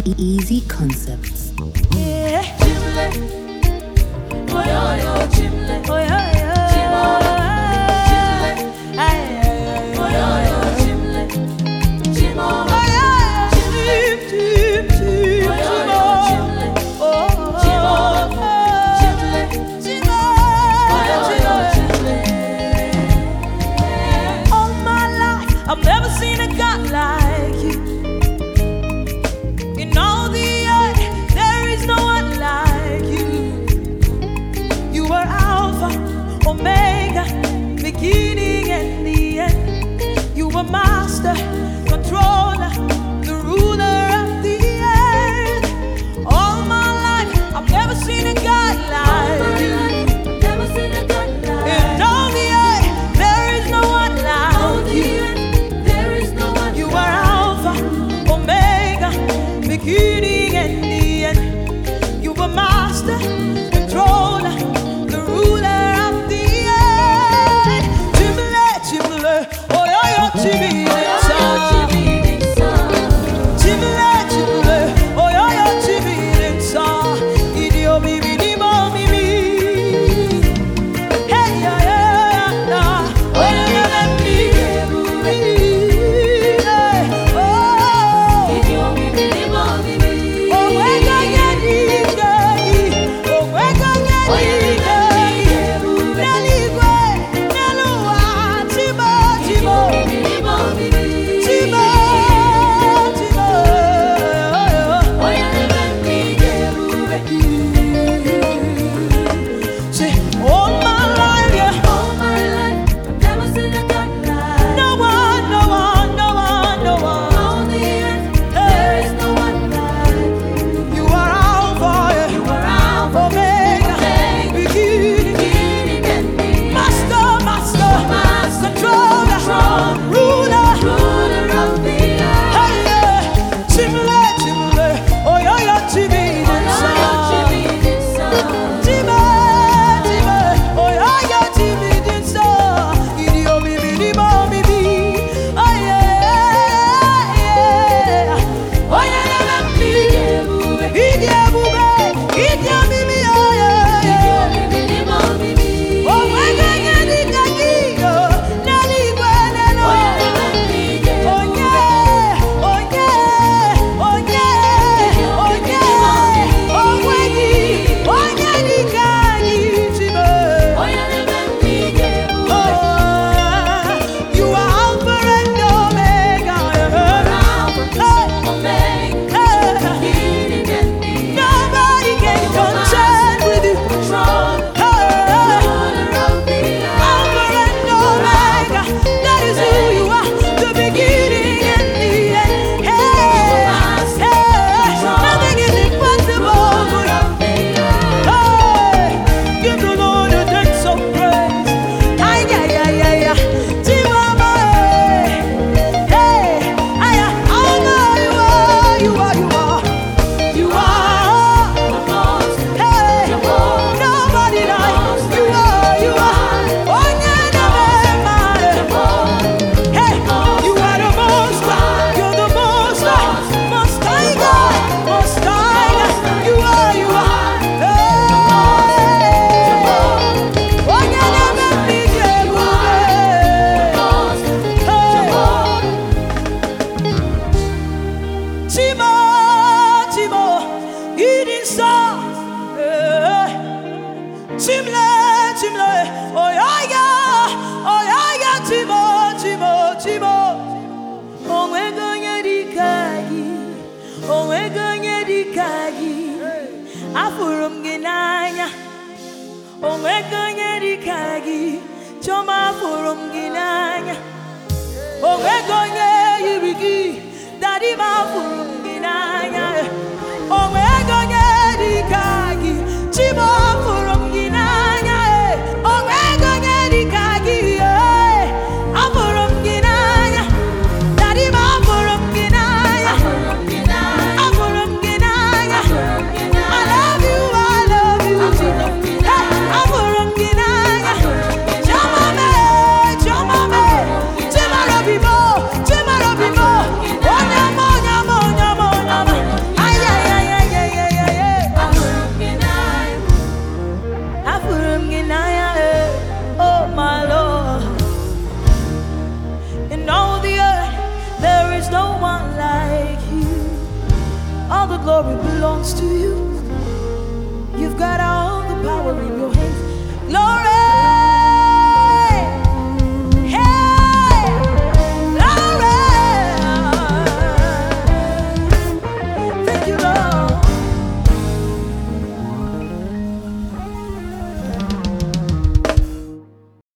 Easy Concepts. Yeah. Chimle. Oh yo yo chimle. Oh yo yo. Chimle. Ay ay. Oh yo yo chimle. Chimo. Oh yo yo. Chim chim chim. Oh yo yo chimle. Oh chimo. Chimle. Chimo. Oh yo yo chimle. All my life I've never seen a God like you. In all the earth, there is no one like you. You are Alpha, Omega, beginning and the end. You are Master, Controller, the ruler of the earth. All my life, I've never seen a God like you. In all the earth, there is no one like you. You are Alpha, Omega, beginning and the end. You were master, controller, the ruler of the earth. Chimle, chimle, oh yo yo chimle, chimle, chimle, oh yo yo chimle, idio bibi di mo mimi. Hey ya ya ya, oh yo yo let me oh. Oh, we're gonna need oh, we're the glory belongs to you. You've got all the power in